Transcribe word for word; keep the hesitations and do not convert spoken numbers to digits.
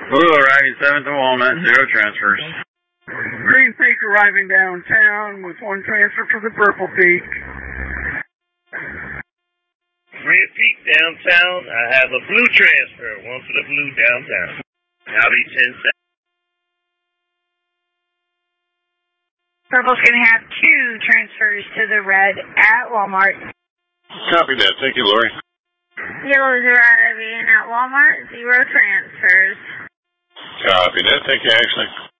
Blue arriving seventh to Walnut, zero transfers. Green Peak arriving downtown with one transfer for the Purple Peak. Green Peak downtown, I have a blue transfer, one for the blue downtown. I'll be ten seconds. Purple's going to have two transfers to the red at Walmart. Copy that. Thank you, Lori. Yellow's arriving at Walmart, zero transfers. Copy that. Thank you, Ashley.